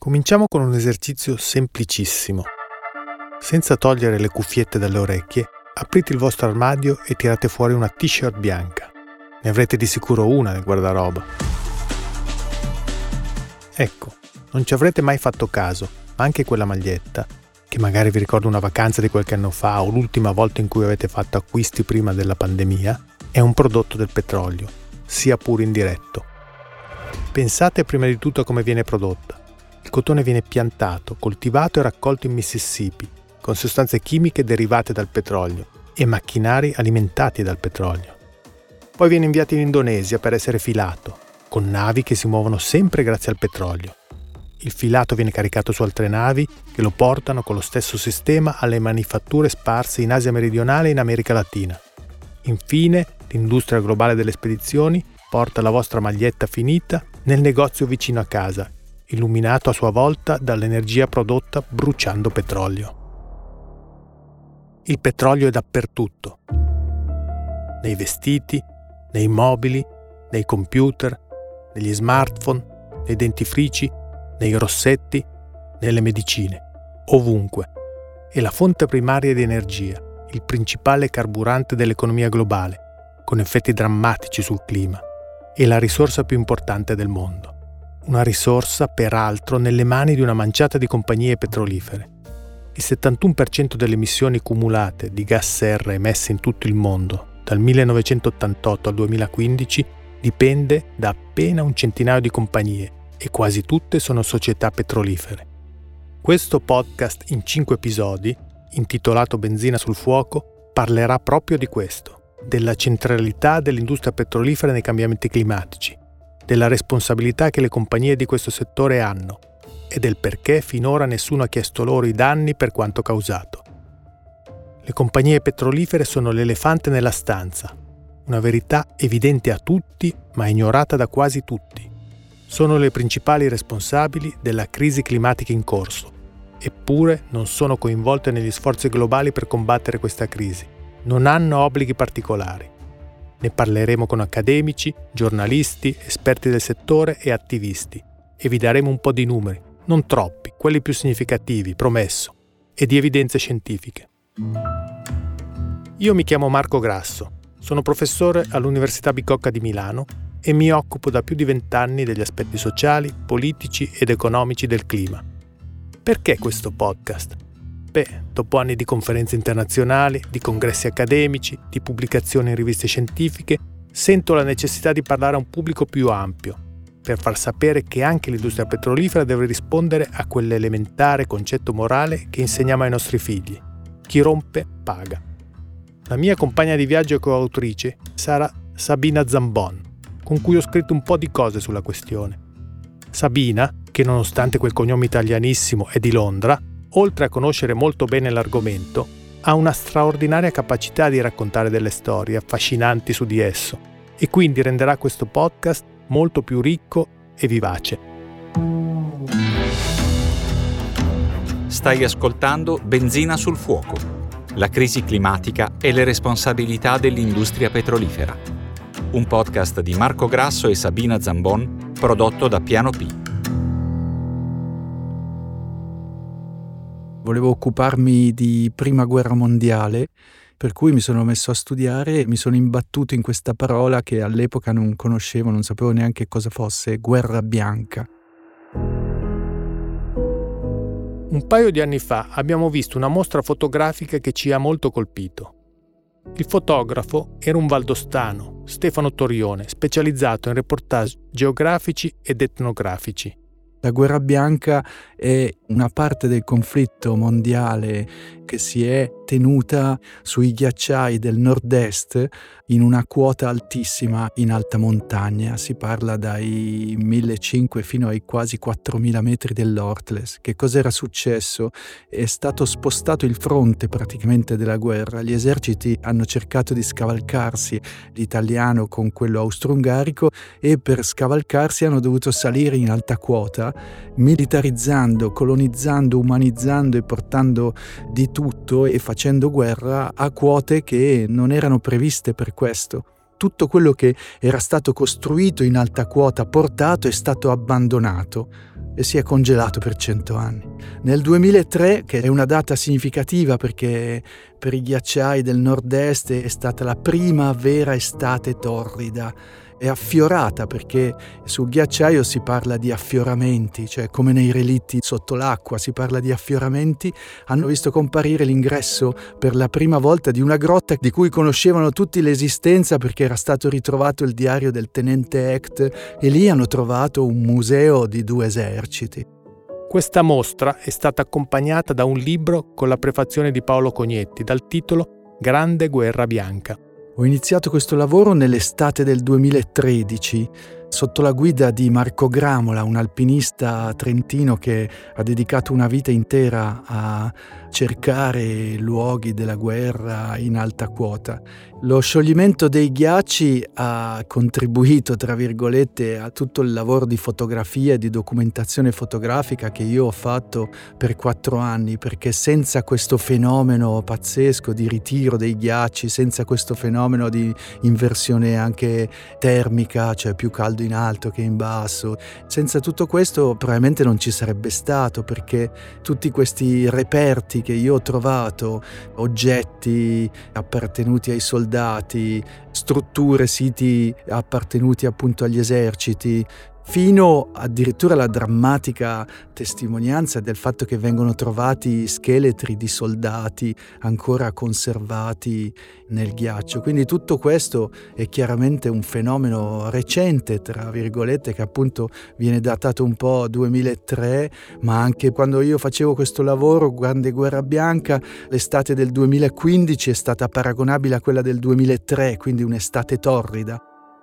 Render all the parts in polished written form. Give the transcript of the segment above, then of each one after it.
Cominciamo con un esercizio semplicissimo. Senza togliere le cuffiette dalle orecchie, aprite il vostro armadio e tirate fuori una t-shirt bianca. Ne avrete di sicuro una nel guardaroba. Ecco, non ci avrete mai fatto caso, ma anche quella maglietta, che magari vi ricorda una vacanza di qualche anno fa o l'ultima volta in cui avete fatto acquisti prima della pandemia, è un prodotto del petrolio, sia pure indiretto. Pensate prima di tutto a come viene prodotta. Il cotone viene piantato, coltivato e raccolto in Mississippi, con sostanze chimiche derivate dal petrolio e macchinari alimentati dal petrolio. Poi viene inviato in Indonesia per essere filato, con navi che si muovono sempre grazie al petrolio. Il filato viene caricato su altre navi che lo portano con lo stesso sistema alle manifatture sparse in Asia meridionale e in America Latina. Infine, l'industria globale delle spedizioni porta la vostra maglietta finita nel negozio vicino a casa, illuminato a sua volta dall'energia prodotta bruciando petrolio. Il petrolio è dappertutto. Nei vestiti, nei mobili, nei computer, negli smartphone, nei dentifrici, nei rossetti, nelle medicine, ovunque. È la fonte primaria di energia, il principale carburante dell'economia globale, con effetti drammatici sul clima. È la risorsa più importante del mondo. Una risorsa, peraltro, nelle mani di una manciata di compagnie petrolifere. Il 71% delle emissioni cumulate di gas serra emesse in tutto il mondo dal 1988 al 2015 dipende da appena un centinaio di compagnie e quasi tutte sono società petrolifere. Questo podcast in 5 episodi, intitolato Benzina sul fuoco, parlerà proprio di questo, della centralità dell'industria petrolifera nei cambiamenti climatici, della responsabilità che le compagnie di questo settore hanno e del perché finora nessuno ha chiesto loro i danni per quanto causato. Le compagnie petrolifere sono l'elefante nella stanza, una verità evidente a tutti ma ignorata da quasi tutti. Sono le principali responsabili della crisi climatica in corso, eppure non sono coinvolte negli sforzi globali per combattere questa crisi. Non hanno obblighi particolari. Ne parleremo con accademici, giornalisti, esperti del settore e attivisti e vi daremo un po' di numeri, non troppi, quelli più significativi, promesso, e di evidenze scientifiche. Io mi chiamo Marco Grasso, sono professore all'Università Bicocca di Milano e mi occupo da più di 20 anni degli aspetti sociali, politici ed economici del clima. Perché questo podcast? Dopo anni di conferenze internazionali, di congressi accademici, di pubblicazioni in riviste scientifiche, sento la necessità di parlare a un pubblico più ampio, per far sapere che anche l'industria petrolifera deve rispondere a quell'elementare concetto morale che insegniamo ai nostri figli. Chi rompe, paga. La mia compagna di viaggio e coautrice sarà Sabina Zambon, con cui ho scritto un po' di cose sulla questione. Sabina, che nonostante quel cognome italianissimo è di Londra, oltre a conoscere molto bene l'argomento, ha una straordinaria capacità di raccontare delle storie affascinanti su di esso e quindi renderà questo podcast molto più ricco e vivace. Stai ascoltando Benzina sul fuoco, la crisi climatica e le responsabilità dell'industria petrolifera. Un podcast di Marco Grasso e Sabina Zambon, prodotto da Piano P. Volevo occuparmi di Prima Guerra Mondiale, per cui mi sono messo a studiare e mi sono imbattuto in questa parola che all'epoca non conoscevo, non sapevo neanche cosa fosse, guerra bianca. Un paio di anni fa abbiamo visto una mostra fotografica che ci ha molto colpito. Il fotografo era un valdostano, Stefano Torione, specializzato in reportage geografici ed etnografici. La guerra bianca è una parte del conflitto mondiale che si è tenuta sui ghiacciai del nord-est in una quota altissima in alta montagna. Si parla dai 1.500 fino ai quasi 4.000 metri dell'Ortles. Che cosa era successo? È stato spostato il fronte praticamente della guerra. Gli eserciti hanno cercato di scavalcarsi, l'italiano con quello austro-ungarico, e per scavalcarsi hanno dovuto salire in alta quota, militarizzando, colonizzando, umanizzando e portando di tutto e facendo guerra a quote che non erano previste per questo. tutto quello che era stato costruito in alta quota, portato, è stato abbandonato e si è congelato per 100 anni. Nel 2003, che è una data significativa perché per i ghiacciai del nord-est è stata la prima vera estate torrida, è affiorata perché sul ghiacciaio si parla di affioramenti, cioè come nei relitti sotto l'acqua si parla di affioramenti. Hanno visto comparire l'ingresso per la prima volta di una grotta di cui conoscevano tutti l'esistenza perché era stato ritrovato il diario del tenente Hecht e lì hanno trovato un museo di 2 eserciti. Questa mostra è stata accompagnata da un libro con la prefazione di Paolo Cognetti dal titolo Grande guerra bianca. Ho iniziato questo lavoro nell'estate del 2013 sotto la guida di Marco Gramola, un alpinista trentino che ha dedicato una vita intera a cercare luoghi della guerra in alta quota. Lo scioglimento dei ghiacci ha contribuito, tra virgolette, a tutto il lavoro di fotografia e di documentazione fotografica che io ho fatto per 4 anni, perché senza questo fenomeno pazzesco di ritiro dei ghiacci, senza questo fenomeno di inversione anche termica, cioè più caldo in alto che in basso, senza tutto questo probabilmente non ci sarebbe stato, perché tutti questi reperti che io ho trovato, oggetti appartenuti ai soldati, strutture, siti appartenuti appunto agli eserciti, fino addirittura alla drammatica testimonianza del fatto che vengono trovati scheletri di soldati ancora conservati nel ghiaccio. Quindi tutto questo è chiaramente un fenomeno recente, tra virgolette, che appunto viene datato un po' 2003, ma anche quando io facevo questo lavoro, Grande guerra bianca, l'estate del 2015 è stata paragonabile a quella del 2003, quindi un'estate torrida.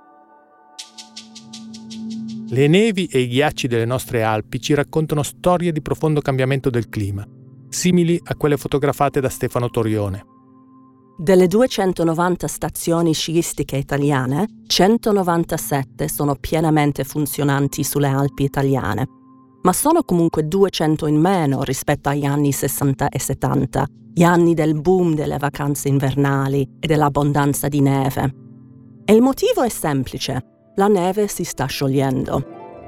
Le nevi e i ghiacci delle nostre Alpi ci raccontano storie di profondo cambiamento del clima, simili a quelle fotografate da Stefano Torione. Delle 290 stazioni sciistiche italiane, 197 sono pienamente funzionanti sulle Alpi italiane, ma sono comunque 200 in meno rispetto agli anni 60 e 70, gli anni del boom delle vacanze invernali e dell'abbondanza di neve. E il motivo è semplice. La neve si sta sciogliendo.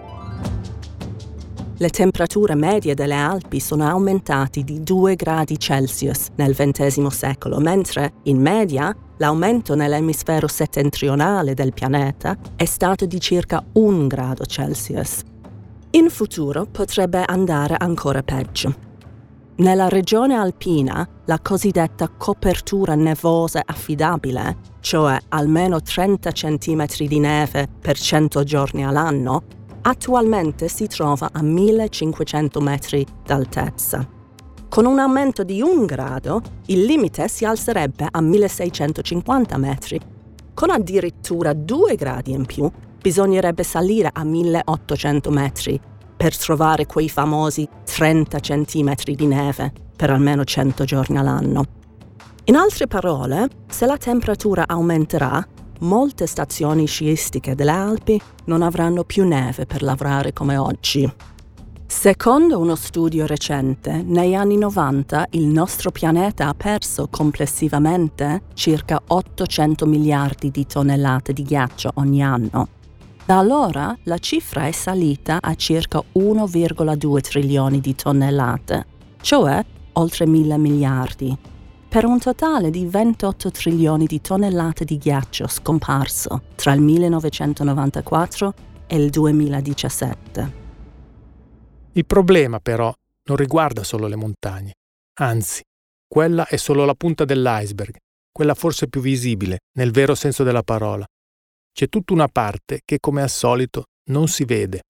Le temperature medie delle Alpi sono aumentate di 2 gradi Celsius nel XX secolo, mentre, in media, l'aumento nell'emisfero settentrionale del pianeta è stato di circa 1 grado Celsius. In futuro potrebbe andare ancora peggio. Nella regione alpina, la cosiddetta copertura nevosa affidabile, cioè almeno 30 cm di neve per 100 giorni all'anno, attualmente si trova a 1500 metri d'altezza. Con un aumento di 1 grado, il limite si alzerebbe a 1650 metri. Con addirittura 2 gradi in più, bisognerebbe salire a 1800 metri per trovare quei famosi 30 centimetri di neve per almeno 100 giorni all'anno. In altre parole, se la temperatura aumenterà, molte stazioni sciistiche delle Alpi non avranno più neve per lavorare come oggi. Secondo uno studio recente, negli anni 90 il nostro pianeta ha perso complessivamente circa 800 miliardi di tonnellate di ghiaccio ogni anno. Da allora la cifra è salita a circa 1,2 trilioni di tonnellate, cioè oltre 1.000 miliardi, per un totale di 28 trilioni di tonnellate di ghiaccio scomparso tra il 1994 e il 2017. Il problema però non riguarda solo le montagne, anzi, quella è solo la punta dell'iceberg, quella forse più visibile, nel vero senso della parola. C'è tutta una parte che, come al solito, non si vede.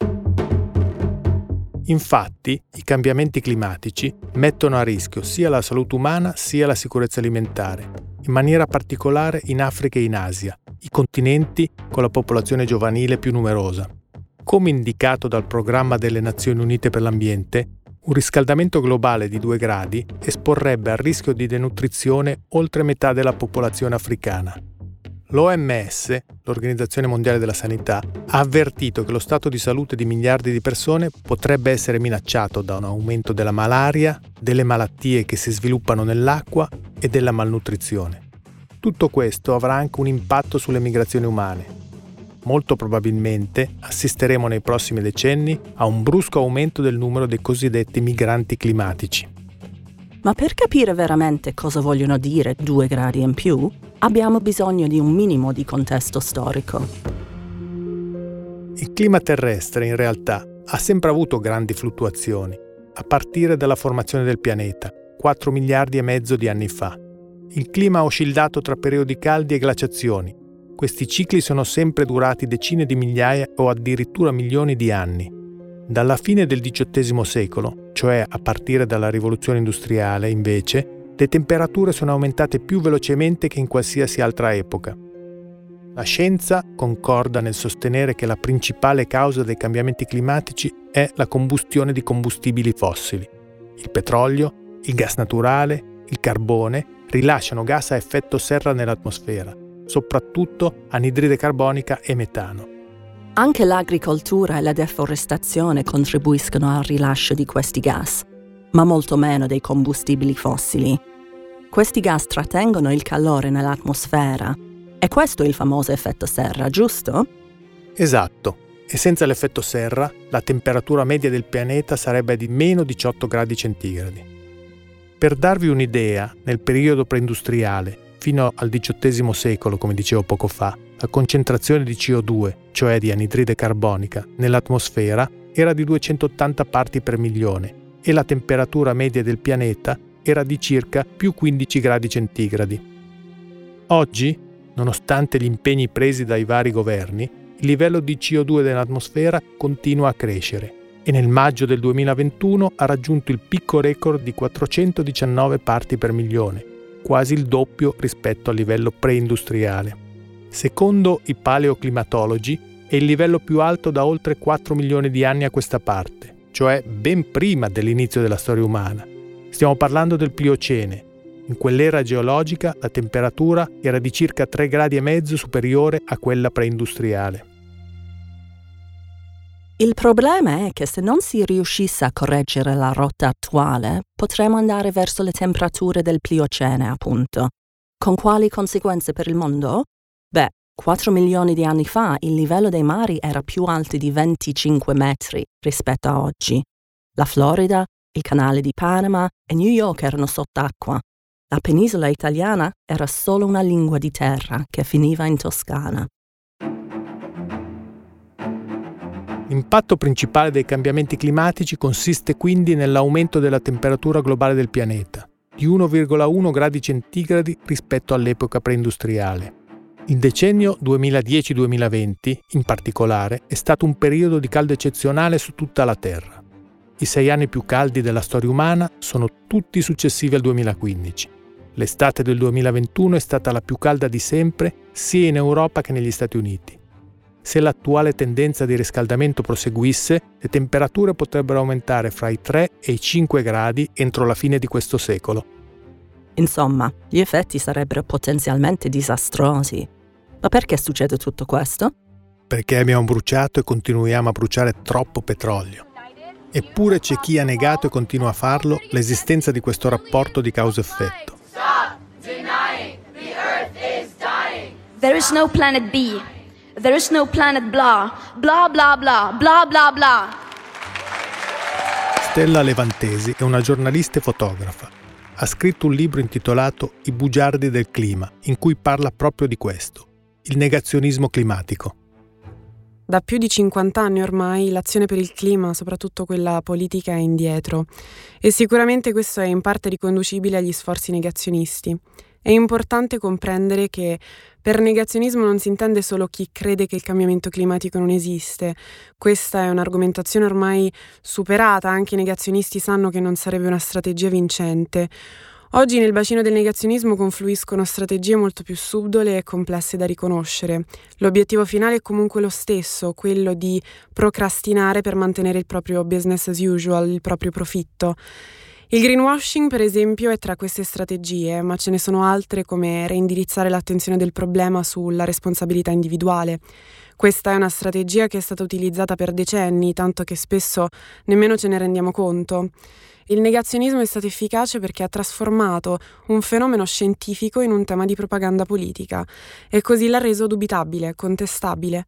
Infatti, i cambiamenti climatici mettono a rischio sia la salute umana sia la sicurezza alimentare, in maniera particolare in Africa e in Asia, i continenti con la popolazione giovanile più numerosa. Come indicato dal Programma delle Nazioni Unite per l'Ambiente, un riscaldamento globale di 2 gradi esporrebbe al rischio di denutrizione oltre metà della popolazione africana. L'OMS, l'Organizzazione Mondiale della Sanità, ha avvertito che lo stato di salute di miliardi di persone potrebbe essere minacciato da un aumento della malaria, delle malattie che si sviluppano nell'acqua e della malnutrizione. Tutto questo avrà anche un impatto sulle migrazioni umane. Molto probabilmente assisteremo nei prossimi decenni a un brusco aumento del numero dei cosiddetti migranti climatici. Ma per capire veramente cosa vogliono dire 2 gradi in più, abbiamo bisogno di un minimo di contesto storico. Il clima terrestre, in realtà, ha sempre avuto grandi fluttuazioni, a partire dalla formazione del pianeta, 4 miliardi e mezzo di anni fa. Il clima ha oscillato tra periodi caldi e glaciazioni. Questi cicli sono sempre durati decine di migliaia o addirittura milioni di anni. Dalla fine del XVIII secolo, cioè a partire dalla rivoluzione industriale, invece, le temperature sono aumentate più velocemente che in qualsiasi altra epoca. La scienza concorda nel sostenere che la principale causa dei cambiamenti climatici è la combustione di combustibili fossili. Il petrolio, il gas naturale, il carbone rilasciano gas a effetto serra nell'atmosfera, soprattutto anidride carbonica e metano. Anche l'agricoltura e la deforestazione contribuiscono al rilascio di questi gas, ma molto meno dei combustibili fossili. Questi gas trattengono il calore nell'atmosfera. E questo è il famoso effetto serra, giusto? Esatto. E senza l'effetto serra, la temperatura media del pianeta sarebbe di meno 18 gradi centigradi. Per darvi un'idea, nel periodo preindustriale, fino al XVIII secolo, come dicevo poco fa, la concentrazione di CO2, cioè di anidride carbonica, nell'atmosfera era di 280 parti per milione e la temperatura media del pianeta era di circa più 15 gradi centigradi. Oggi, nonostante gli impegni presi dai vari governi, il livello di CO2 nell'atmosfera continua a crescere e nel maggio del 2021 ha raggiunto il picco record di 419 parti per milione, quasi il doppio rispetto al livello preindustriale. Secondo i paleoclimatologi è il livello più alto da oltre 4 milioni di anni a questa parte, cioè ben prima dell'inizio della storia umana. Stiamo parlando del Pliocene. In quell'era geologica la temperatura era di circa 3,5 gradi superiore a quella preindustriale. Il problema è che se non si riuscisse a correggere la rotta attuale, potremmo andare verso le temperature del Pliocene, appunto. Con quali conseguenze per il mondo? 4 milioni di anni fa il livello dei mari era più alto di 25 metri rispetto a oggi. La Florida, il canale di Panama e New York erano sott'acqua. La penisola italiana era solo una lingua di terra che finiva in Toscana. L'impatto principale dei cambiamenti climatici consiste quindi nell'aumento della temperatura globale del pianeta, di 1,1 gradi centigradi rispetto all'epoca preindustriale. Il decennio 2010-2020, in particolare, è stato un periodo di caldo eccezionale su tutta la Terra. I 6 anni più caldi della storia umana sono tutti successivi al 2015. L'estate del 2021 è stata la più calda di sempre, sia in Europa che negli Stati Uniti. Se l'attuale tendenza di riscaldamento proseguisse, le temperature potrebbero aumentare fra i 3 e i 5 gradi entro la fine di questo secolo. Insomma, gli effetti sarebbero potenzialmente disastrosi. Ma perché succede tutto questo? Perché abbiamo bruciato e continuiamo a bruciare troppo petrolio. Eppure c'è chi ha negato e continua a farlo l'esistenza di questo rapporto di causa-effetto. There is no planet B. There is no planet blah, blah blah blah, blah blah blah. Stella Levantesi è una giornalista e fotografa. Ha scritto un libro intitolato I bugiardi del clima, in cui parla proprio di questo, il negazionismo climatico. Da più di 50 anni ormai l'azione per il clima, soprattutto quella politica, è indietro e sicuramente questo è in parte riconducibile agli sforzi negazionisti. È importante comprendere che per negazionismo non si intende solo chi crede che il cambiamento climatico non esiste. Questa è un'argomentazione ormai superata, anche i negazionisti sanno che non sarebbe una strategia vincente. Oggi nel bacino del negazionismo confluiscono strategie molto più subdole e complesse da riconoscere. L'obiettivo finale è comunque lo stesso, quello di procrastinare per mantenere il proprio business as usual, il proprio profitto. Il greenwashing, per esempio, è tra queste strategie, ma ce ne sono altre come reindirizzare l'attenzione del problema sulla responsabilità individuale. Questa è una strategia che è stata utilizzata per decenni, tanto che spesso nemmeno ce ne rendiamo conto. Il negazionismo è stato efficace perché ha trasformato un fenomeno scientifico in un tema di propaganda politica e così l'ha reso dubitabile, contestabile.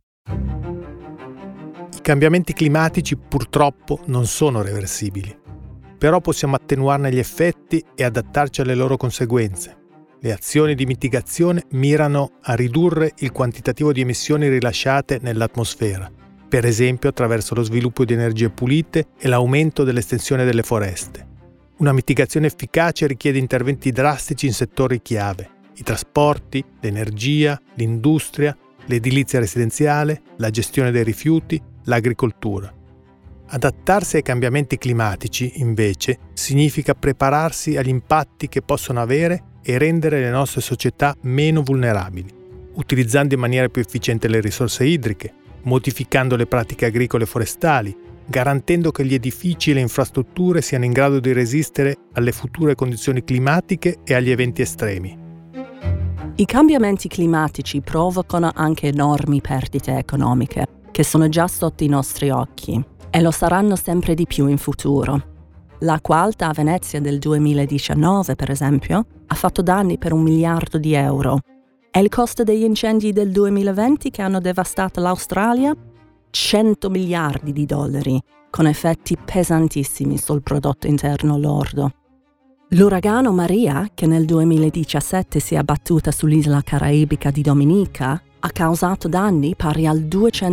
I cambiamenti climatici purtroppo non sono reversibili, però possiamo attenuarne gli effetti e adattarci alle loro conseguenze. Le azioni di mitigazione mirano a ridurre il quantitativo di emissioni rilasciate nell'atmosfera, per esempio attraverso lo sviluppo di energie pulite e l'aumento dell'estensione delle foreste. Una mitigazione efficace richiede interventi drastici in settori chiave: i trasporti, l'energia, l'industria, l'edilizia residenziale, la gestione dei rifiuti, l'agricoltura. Adattarsi ai cambiamenti climatici, invece, significa prepararsi agli impatti che possono avere e rendere le nostre società meno vulnerabili, utilizzando in maniera più efficiente le risorse idriche, modificando le pratiche agricole e forestali, garantendo che gli edifici e le infrastrutture siano in grado di resistere alle future condizioni climatiche e agli eventi estremi. I cambiamenti climatici provocano anche enormi perdite economiche, che sono già sotto i nostri occhi, e lo saranno sempre di più in futuro. L'acqua alta a Venezia del 2019, per esempio, ha fatto danni per 1 miliardo di euro. E il costo degli incendi del 2020 che hanno devastato l'Australia? 100 miliardi di dollari, con effetti pesantissimi sul prodotto interno lordo. L'uragano Maria, che nel 2017 si è abbattuta sull'isola caraibica di Dominica, ha causato danni pari al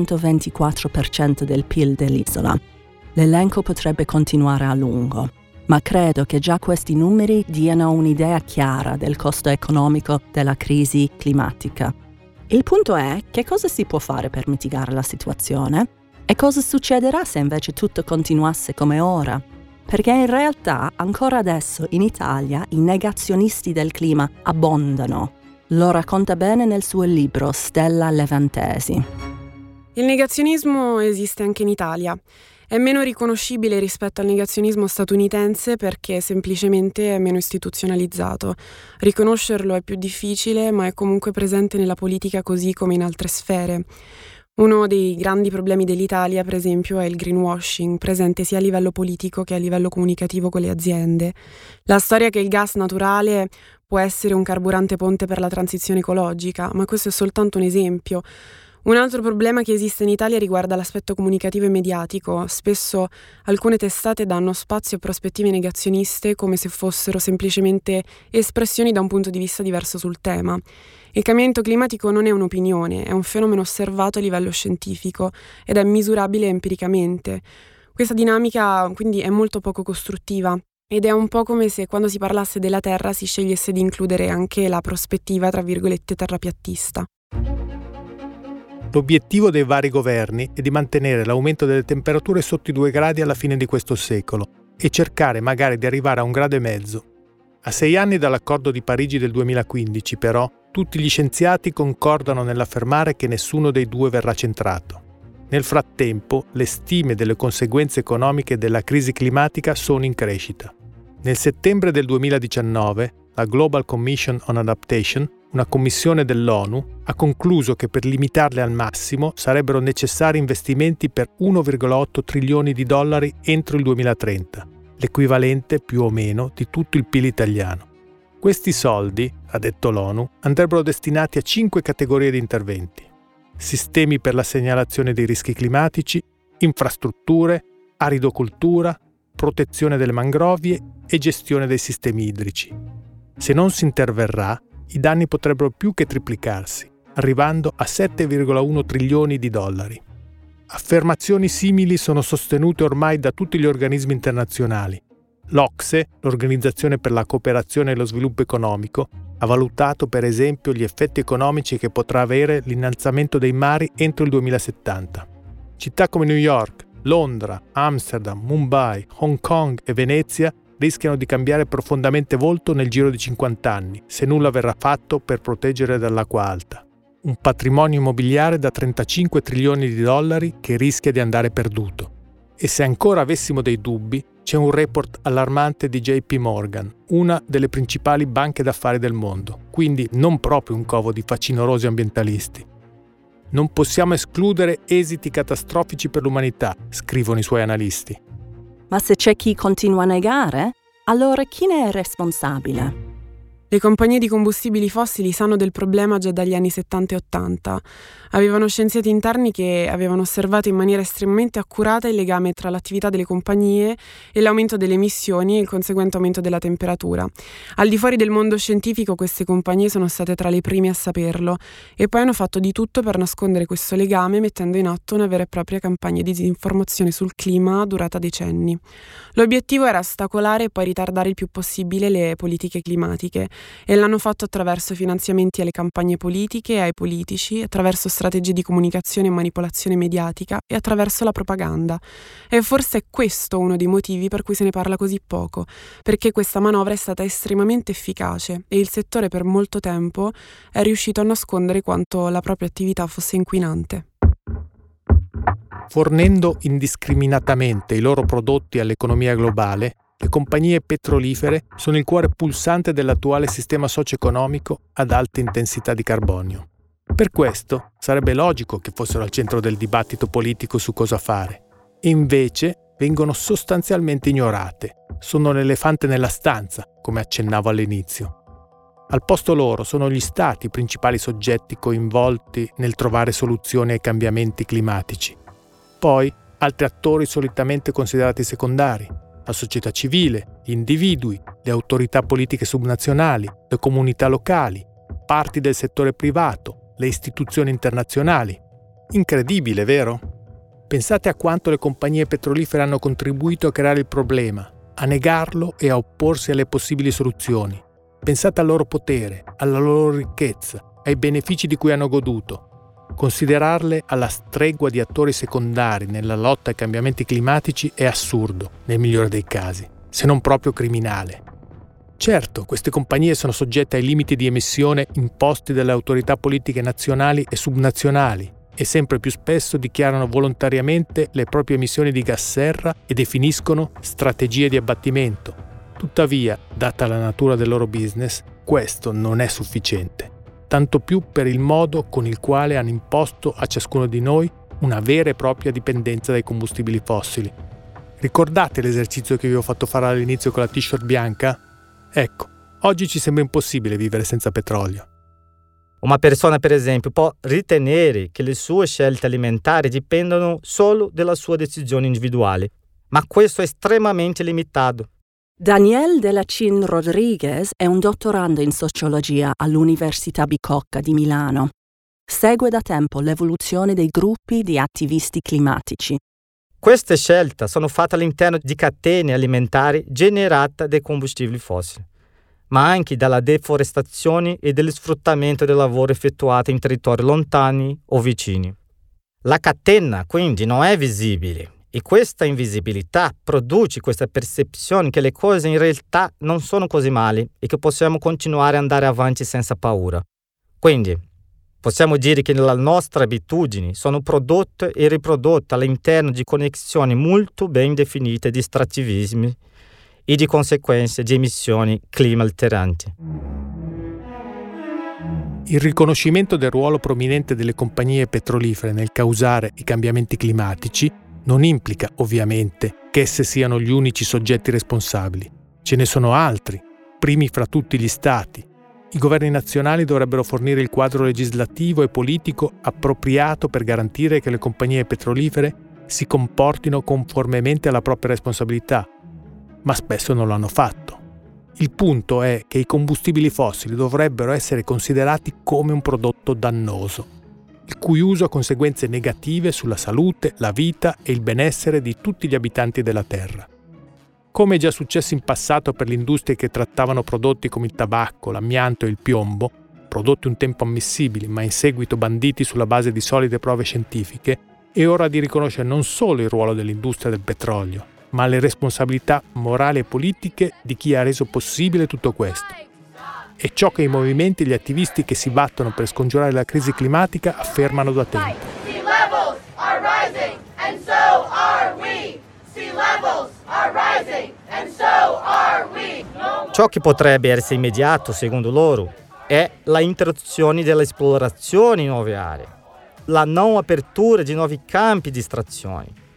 224% del PIL dell'isola. L'elenco potrebbe continuare a lungo, ma credo che già questi numeri diano un'idea chiara del costo economico della crisi climatica. Il punto è che cosa si può fare per mitigare la situazione e cosa succederà se invece tutto continuasse come ora. Perché in realtà ancora adesso in Italia i negazionisti del clima abbondano. Lo racconta bene nel suo libro Stella Levantesi. Il negazionismo esiste anche in Italia. È meno riconoscibile rispetto al negazionismo statunitense perché semplicemente è meno istituzionalizzato. Riconoscerlo è più difficile, ma è comunque presente nella politica così come in altre sfere. Uno dei grandi problemi dell'Italia, per esempio, è il greenwashing, presente sia a livello politico che a livello comunicativo con le aziende. La storia che il gas naturale può essere un carburante ponte per la transizione ecologica, ma questo è soltanto un esempio. Un altro problema che esiste in Italia riguarda l'aspetto comunicativo e mediatico. Spesso alcune testate danno spazio a prospettive negazioniste come se fossero semplicemente espressioni da un punto di vista diverso sul tema. Il cambiamento climatico non è un'opinione, è un fenomeno osservato a livello scientifico ed è misurabile empiricamente. Questa dinamica quindi è molto poco costruttiva ed è un po' come se quando si parlasse della Terra si scegliesse di includere anche la prospettiva, tra virgolette, terrapiattista. L'obiettivo dei vari governi è di mantenere l'aumento delle temperature sotto i 2 gradi alla fine di questo secolo e cercare magari di arrivare a 1,5 gradi. A 6 anni dall'accordo di Parigi del 2015, però, tutti gli scienziati concordano nell'affermare che nessuno dei due verrà centrato. Nel frattempo, le stime delle conseguenze economiche della crisi climatica sono in crescita. Nel settembre del 2019, la Global Commission on Adaptation, una commissione dell'ONU, ha concluso che per limitarle al massimo sarebbero necessari investimenti per 1,8 trilioni di dollari entro il 2030, l'equivalente più o meno di tutto il PIL italiano. Questi soldi, ha detto l'ONU, andrebbero destinati a 5 categorie di interventi: sistemi per la segnalazione dei rischi climatici, infrastrutture, aridocoltura, protezione delle mangrovie e gestione dei sistemi idrici. Se non si interverrà, i danni potrebbero più che triplicarsi, arrivando a 7,1 trilioni di dollari. Affermazioni simili sono sostenute ormai da tutti gli organismi internazionali. L'OCSE, l'Organizzazione per la cooperazione e lo sviluppo economico, ha valutato per esempio gli effetti economici che potrà avere l'innalzamento dei mari entro il 2070. Città come New York, Londra, Amsterdam, Mumbai, Hong Kong e Venezia rischiano di cambiare profondamente volto nel giro di 50 anni, se nulla verrà fatto per proteggere dall'acqua alta. Un patrimonio immobiliare da 35 trilioni di dollari che rischia di andare perduto. E se ancora avessimo dei dubbi, c'è un report allarmante di JP Morgan, una delle principali banche d'affari del mondo, quindi non proprio un covo di facinorosi ambientalisti. Non possiamo escludere esiti catastrofici per l'umanità, scrivono i suoi analisti. Ma se c'è chi continua a negare, allora chi ne è responsabile? Le compagnie di combustibili fossili sanno del problema già dagli anni 70 e 80. Avevano scienziati interni che avevano osservato in maniera estremamente accurata il legame tra l'attività delle compagnie e l'aumento delle emissioni e il conseguente aumento della temperatura. Al di fuori del mondo scientifico queste compagnie sono state tra le prime a saperlo e poi hanno fatto di tutto per nascondere questo legame, mettendo in atto una vera e propria campagna di disinformazione sul clima durata decenni. L'obiettivo era ostacolare e poi ritardare il più possibile le politiche climatiche e l'hanno fatto attraverso finanziamenti alle campagne politiche e ai politici, attraverso strategie di comunicazione e manipolazione mediatica e attraverso la propaganda. E forse è questo uno dei motivi per cui se ne parla così poco, perché questa manovra è stata estremamente efficace e il settore per molto tempo è riuscito a nascondere quanto la propria attività fosse inquinante. Fornendo indiscriminatamente i loro prodotti all'economia globale, le compagnie petrolifere sono il cuore pulsante dell'attuale sistema socio-economico ad alta intensità di carbonio. Per questo sarebbe logico che fossero al centro del dibattito politico su cosa fare. E invece vengono sostanzialmente ignorate. Sono l'elefante nella stanza, come accennavo all'inizio. Al posto loro sono gli stati i principali soggetti coinvolti nel trovare soluzioni ai cambiamenti climatici. Poi altri attori solitamente considerati secondari: la società civile, gli individui, le autorità politiche subnazionali, le comunità locali, parti del settore privato, le istituzioni internazionali. Incredibile, vero? Pensate a quanto le compagnie petrolifere hanno contribuito a creare il problema, a negarlo e a opporsi alle possibili soluzioni. Pensate al loro potere, alla loro ricchezza, ai benefici di cui hanno goduto. Considerarle alla stregua di attori secondari nella lotta ai cambiamenti climatici è assurdo, nel migliore dei casi, se non proprio criminale. Certo, queste compagnie sono soggette ai limiti di emissione imposti dalle autorità politiche nazionali e subnazionali e sempre più spesso dichiarano volontariamente le proprie emissioni di gas serra e definiscono strategie di abbattimento. Tuttavia, data la natura del loro business, questo non è sufficiente. Tanto più per il modo con il quale hanno imposto a ciascuno di noi una vera e propria dipendenza dai combustibili fossili. Ricordate l'esercizio che vi ho fatto fare all'inizio con la t-shirt bianca? Ecco, oggi ci sembra impossibile vivere senza petrolio. Una persona, per esempio, può ritenere che le sue scelte alimentari dipendono solo dalla sua decisione individuale, ma questo è estremamente limitato. Daniel de la Chin Rodriguez è un dottorando in sociologia all'Università Bicocca di Milano. Segue da tempo l'evoluzione dei gruppi di attivisti climatici. Queste scelte sono fatte all'interno di catene alimentari generate dai combustibili fossili, ma anche dalla deforestazione e dello sfruttamento del lavoro effettuato in territori lontani o vicini. La catena quindi non è visibile. E questa invisibilità produce questa percezione che le cose in realtà non sono così male e che possiamo continuare ad andare avanti senza paura. Quindi, possiamo dire che le nostre abitudini sono prodotte e riprodotte all'interno di connessioni molto ben definite di estrattivismi e di conseguenze di emissioni clima alteranti. Il riconoscimento del ruolo prominente delle compagnie petrolifere nel causare i cambiamenti climatici non implica, ovviamente, che esse siano gli unici soggetti responsabili. Ce ne sono altri, primi fra tutti gli Stati. I governi nazionali dovrebbero fornire il quadro legislativo e politico appropriato per garantire che le compagnie petrolifere si comportino conformemente alla propria responsabilità, ma spesso non lo hanno fatto. Il punto è che i combustibili fossili dovrebbero essere considerati come un prodotto dannoso, il cui uso ha conseguenze negative sulla salute, la vita e il benessere di tutti gli abitanti della Terra. Come è già successo in passato per le industrie che trattavano prodotti come il tabacco, l'amianto e il piombo, prodotti un tempo ammissibili ma in seguito banditi sulla base di solide prove scientifiche, è ora di riconoscere non solo il ruolo dell'industria del petrolio, ma le responsabilità morali e politiche di chi ha reso possibile tutto questo. È ciò che i movimenti e gli attivisti che si battono per scongiurare la crisi climatica affermano da tempo. Sea levels are rising and so are we. Sea levels are rising and so are we. Ciò che potrebbe essere immediato, secondo loro, è la introduzione dell'esplorazione in nuove aree, la non apertura di nuovi campi di estrazione,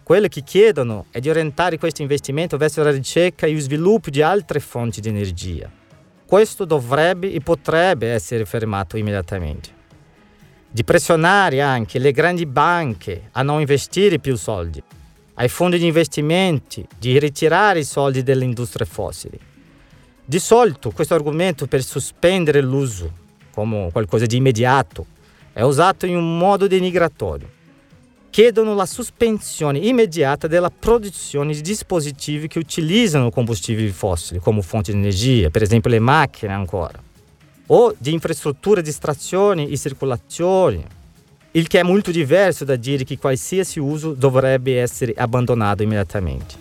Quello che chiedono è di orientare questo investimento verso la ricerca e lo sviluppo di altre fonti di energia. Questo dovrebbe e potrebbe essere fermato immediatamente. Di pressionare anche le grandi banche a non investire più soldi, ai fondi di investimenti di ritirare i soldi dalle industrie fossili. Di solito questo argomento per sospendere l'uso, come qualcosa di immediato, è usato in un modo denigratorio. Chiedono la sospensione immediata della produzione di dispositivi che utilizzano combustibili fossili come fonte di energia, per esempio le macchine ancora, o di infrastrutture di estrazione e circolazione, il che è molto diverso da dire che qualsiasi uso dovrebbe essere abbandonato immediatamente.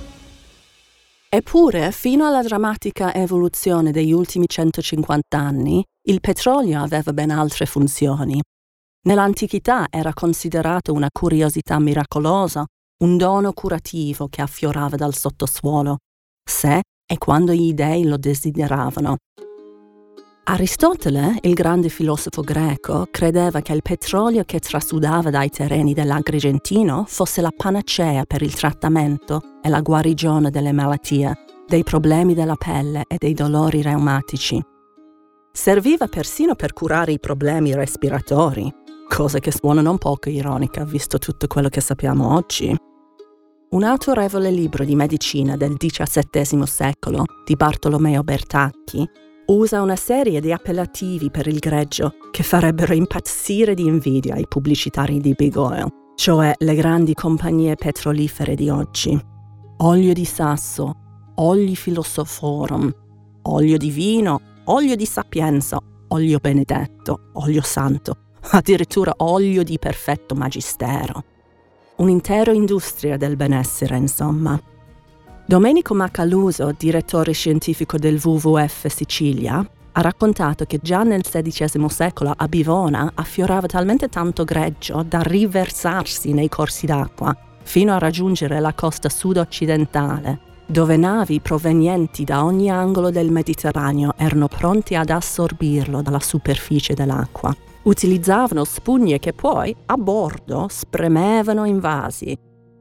Eppure, fino alla drammatica evoluzione degli ultimi 150 anni, il petrolio aveva ben altre funzioni. Nell'antichità era considerato una curiosità miracolosa, un dono curativo che affiorava dal sottosuolo, se e quando gli dei lo desideravano. Aristotele, il grande filosofo greco, credeva che il petrolio che trasudava dai terreni dell'Agrigentino fosse la panacea per il trattamento e la guarigione delle malattie, dei problemi della pelle e dei dolori reumatici. Serviva persino per curare i problemi respiratori, cosa che suona non poco ironica visto tutto quello che sappiamo oggi. Un autorevole libro di medicina del XVII secolo di Bartolomeo Bertacchi usa una serie di appellativi per il greggio che farebbero impazzire di invidia i pubblicitari di Big Oil, cioè le grandi compagnie petrolifere di oggi. Olio di sasso, olio filosoforum, olio di vino, olio di sapienza, olio benedetto, olio santo, addirittura olio di perfetto magistero. Un'intera industria del benessere, insomma. Domenico Macaluso, direttore scientifico del WWF Sicilia, ha raccontato che già nel XVI secolo a Bivona affiorava talmente tanto greggio da riversarsi nei corsi d'acqua fino a raggiungere la costa sud-occidentale, dove navi provenienti da ogni angolo del Mediterraneo erano pronti ad assorbirlo dalla superficie dell'acqua. Utilizzavano spugne che poi, a bordo, spremevano in vasi.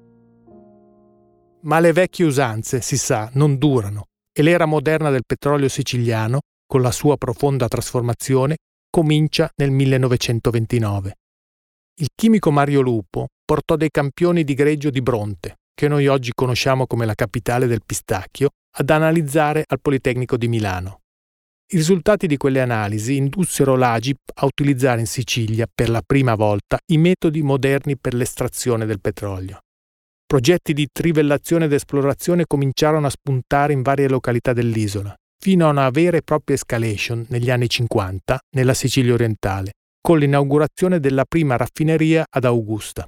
Ma le vecchie usanze, si sa, non durano e l'era moderna del petrolio siciliano, con la sua profonda trasformazione, comincia nel 1929. Il chimico Mario Lupo portò dei campioni di greggio di Bronte, che noi oggi conosciamo come la capitale del pistacchio, ad analizzare al Politecnico di Milano. I risultati di quelle analisi indussero l'Agip a utilizzare in Sicilia per la prima volta i metodi moderni per l'estrazione del petrolio. Progetti di trivellazione ed esplorazione cominciarono a spuntare in varie località dell'isola, fino a una vera e propria escalation negli anni 50 nella Sicilia orientale, con l'inaugurazione della prima raffineria ad Augusta.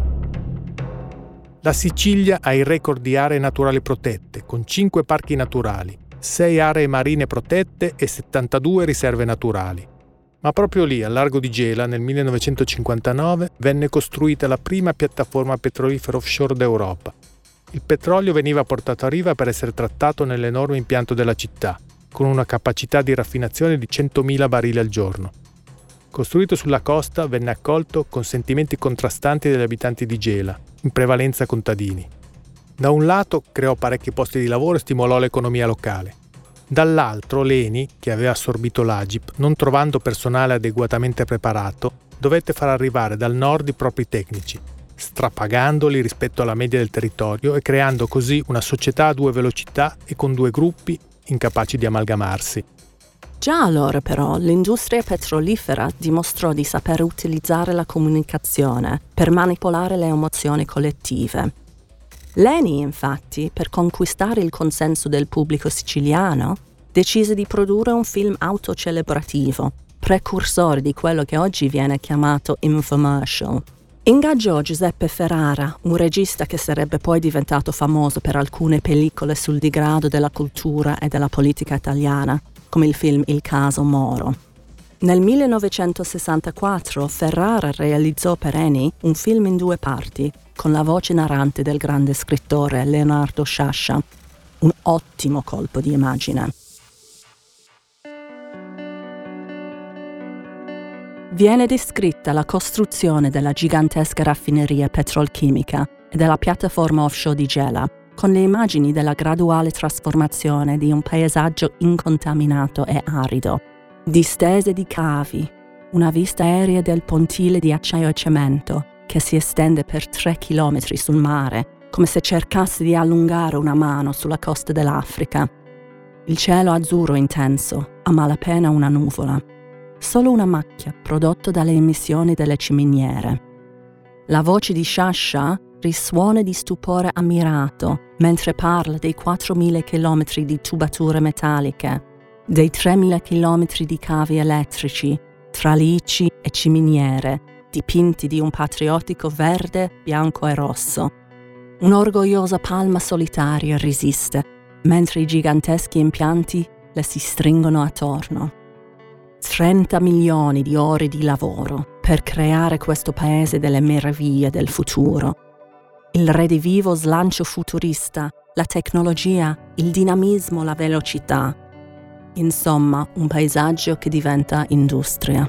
La Sicilia ha il record di aree naturali protette, con 5 parchi naturali, 6 aree marine protette e 72 riserve naturali. Ma proprio lì, al largo di Gela, nel 1959, venne costruita la prima piattaforma petrolifera offshore d'Europa. Il petrolio veniva portato a riva per essere trattato nell'enorme impianto della città, con una capacità di raffinazione di 100.000 barili al giorno. Costruito sulla costa, venne accolto con sentimenti contrastanti dagli abitanti di Gela, in prevalenza contadini. Da un lato creò parecchi posti di lavoro e stimolò l'economia locale. Dall'altro l'ENI, che aveva assorbito l'Agip, non trovando personale adeguatamente preparato, dovette far arrivare dal nord i propri tecnici, strapagandoli rispetto alla media del territorio e creando così una società a 2 velocità e con 2 gruppi incapaci di amalgamarsi. Già allora però l'industria petrolifera dimostrò di saper utilizzare la comunicazione per manipolare le emozioni collettive. L'ENI, infatti, per conquistare il consenso del pubblico siciliano, decise di produrre un film autocelebrativo, precursore di quello che oggi viene chiamato infomercial. Ingaggiò Giuseppe Ferrara, un regista che sarebbe poi diventato famoso per alcune pellicole sul degrado della cultura e della politica italiana, come il film Il caso Moro. Nel 1964 Ferrara realizzò per ENI un film in 2 parti, con la voce narrante del grande scrittore Leonardo Sciascia. Un ottimo colpo di immagine. Viene descritta la costruzione della gigantesca raffineria petrolchimica, e della piattaforma offshore di Gela, con le immagini della graduale trasformazione di un paesaggio incontaminato e arido. Distese di cavi, una vista aerea del pontile di acciaio e cemento che si estende per 3 chilometri sul mare, come se cercasse di allungare una mano sulla costa dell'Africa. Il cielo azzurro intenso, a malapena una nuvola. Solo una macchia prodotto dalle emissioni delle ciminiere. La voce di Sciascia risuona di stupore ammirato mentre parla dei 4.000 chilometri di tubature metalliche, dei 3.000 chilometri di cavi elettrici tra lici e ciminiere, dipinti di un patriottico verde, bianco e rosso. Un'orgogliosa palma solitaria resiste, mentre i giganteschi impianti le si stringono attorno. 30 milioni di ore di lavoro per creare questo paese delle meraviglie del futuro. Il redivivo slancio futurista, la tecnologia, il dinamismo, la velocità. Insomma, un paesaggio che diventa industria.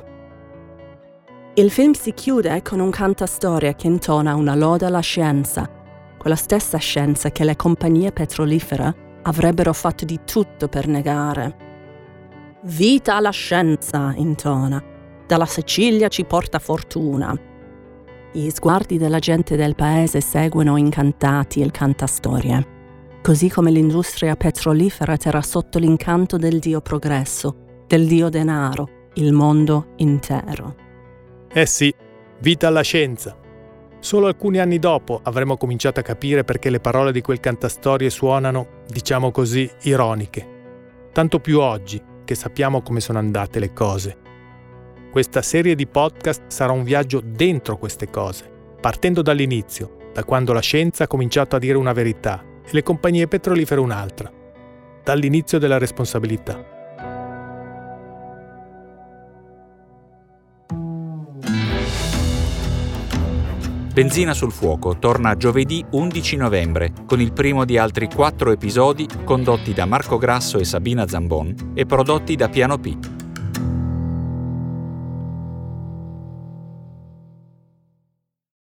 Il film si chiude con un cantastorie che intona una lode alla scienza, quella stessa scienza che le compagnie petrolifere avrebbero fatto di tutto per negare. Vita alla scienza, intona. Dalla Sicilia ci porta fortuna. Gli sguardi della gente del paese seguono incantati il cantastorie, così come l'industria petrolifera terrà sotto l'incanto del dio progresso, del dio denaro, il mondo intero. Eh sì, vita alla scienza. Solo alcuni anni dopo avremo cominciato a capire perché le parole di quel cantastorie suonano, diciamo così, ironiche. Tanto più oggi che sappiamo come sono andate le cose. Questa serie di podcast sarà un viaggio dentro queste cose, partendo dall'inizio, da quando la scienza ha cominciato a dire una verità e le compagnie petrolifere un'altra. Dall'inizio della responsabilità. Benzina sul fuoco torna giovedì 11 novembre con il primo di altri 4 episodi condotti da Marco Grasso e Sabina Zambon e prodotti da Piano P.